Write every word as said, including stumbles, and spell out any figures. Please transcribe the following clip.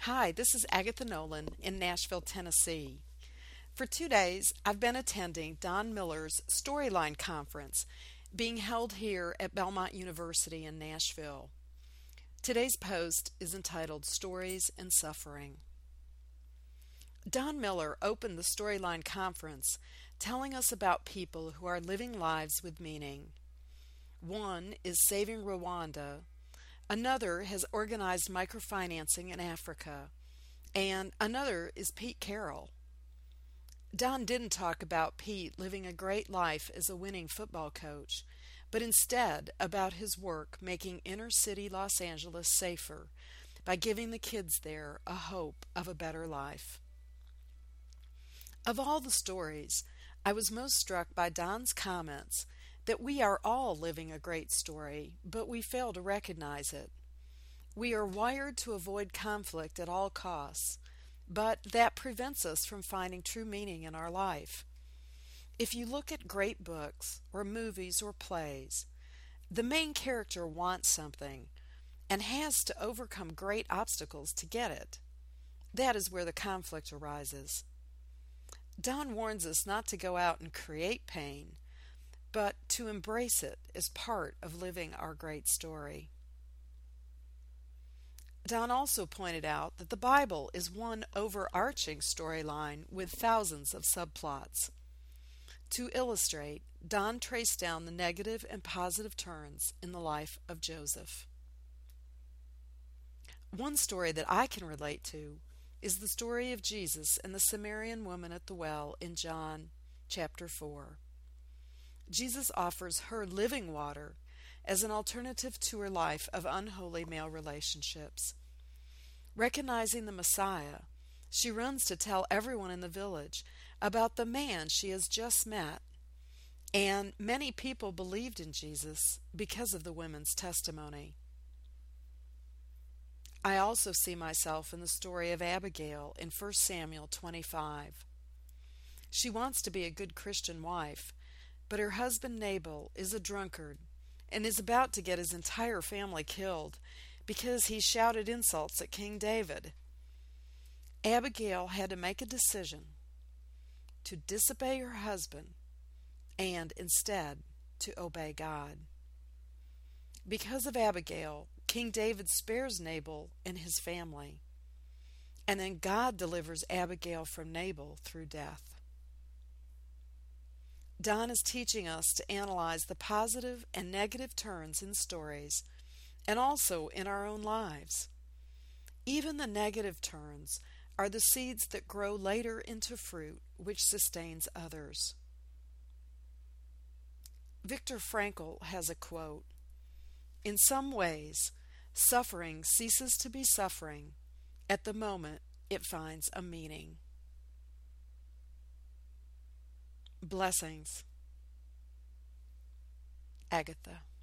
Hi, this is Agatha Nolan in Nashville, Tennessee. For two days, I've been attending Don Miller's Storyline Conference being held here at Belmont University in Nashville. Today's post is entitled Stories and Suffering. Don Miller opened the Storyline Conference telling us about people who are living lives with meaning. One is Saving Rwanda. Another has organized microfinancing in Africa, and another is Pete Carroll. Don didn't talk about Pete living a great life as a winning football coach, but instead about his work making inner city Los Angeles safer by giving the kids there a hope of a better life. Of all the stories, I was most struck by Don's comments that we are all living a great story, but we fail to recognize it. We are wired to avoid conflict at all costs, but that prevents us from finding true meaning in our life. If you look at great books or movies or plays, the main character wants something and has to overcome great obstacles to get it. That is where the conflict arises. Don warns us not to go out and create pain, but to embrace it as part of living our great story. Don also pointed out that the Bible is one overarching storyline with thousands of subplots. To illustrate, Don traced down the negative and positive turns in the life of Joseph. One story that I can relate to is the story of Jesus and the Samaritan woman at the well in John chapter four. Jesus offers her living water as an alternative to her life of unholy male relationships. Recognizing the Messiah, she runs to tell everyone in the village about the man she has just met, and many people believed in Jesus because of the women's testimony. I also see myself in the story of Abigail in First Samuel twenty-five. She wants to be a good Christian wife, but her husband Nabal is a drunkard and is about to get his entire family killed because he shouted insults at King David. Abigail had to make a decision to disobey her husband and instead to obey God. Because of Abigail, King David spares Nabal and his family, and then God delivers Abigail from Nabal through death. Don is teaching us to analyze the positive and negative turns in stories and also in our own lives. Even the negative turns are the seeds that grow later into fruit which sustains others. Viktor Frankl has a quote, "In some ways, suffering ceases to be suffering at the moment it finds a meaning." Blessings. Agatha.